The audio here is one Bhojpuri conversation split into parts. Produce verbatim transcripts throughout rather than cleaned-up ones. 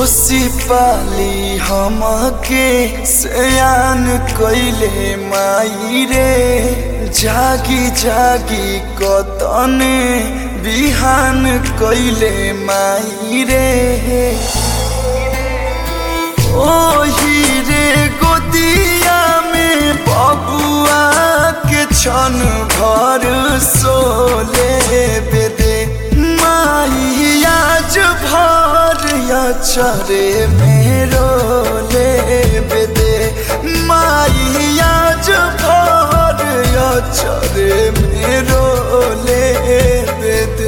पोसी पाली हमके सयान कइले माई रे। जागी जागी कतने बिहान कइले माई रे। ओही रे गोदिया में बबुआ के छन भर सोले बेदे माई आज भर चरे मेरो ले बेदे माई आज भर चरे मेरो ले बेदे।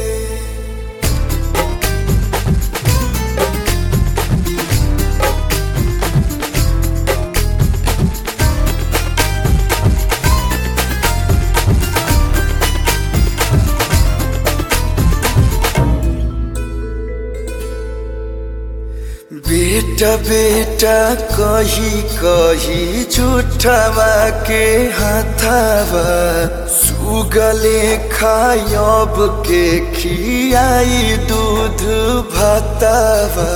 बेटा बेटा कही कही झूठावा के हाथावा सुगले खायब के खियाई दूध भातावा।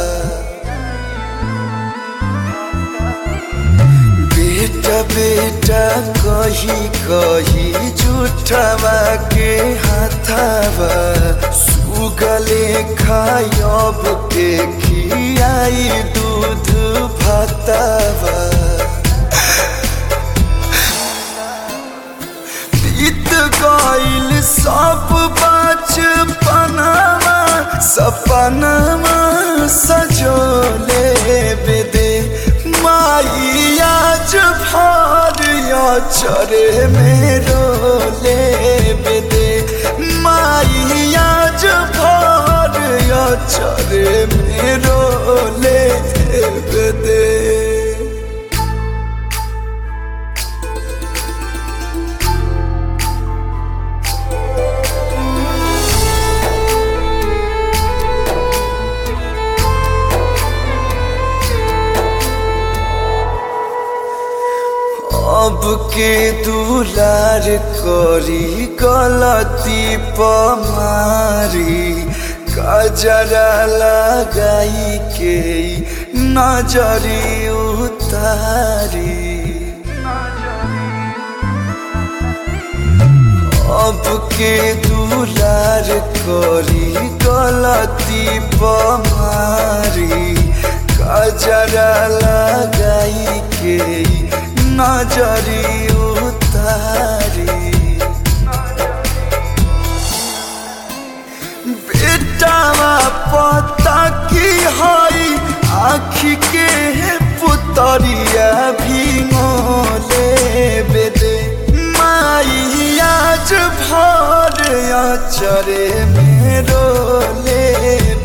बेटा बेटा कही कही झूठावा के हाथावा सुगले खायब के खियाई दूध भातावा। बीत गइल सब बचपनवा सपनवा सजोले बेदे माई आज भर चरे मेरो ले बेदे माई आज भर चरे मेरो ले बेदे। अब के दुलार करी गलती पमारी कजरा लगाई के नजरी उतारी। अब के दुलार करी गलती पमारी कजरा लगाई के नजरी उतारी। बेटावा पता की हई आँखी के पुतरिया भी मोले बेदे माई आज भर चरे मेरो ले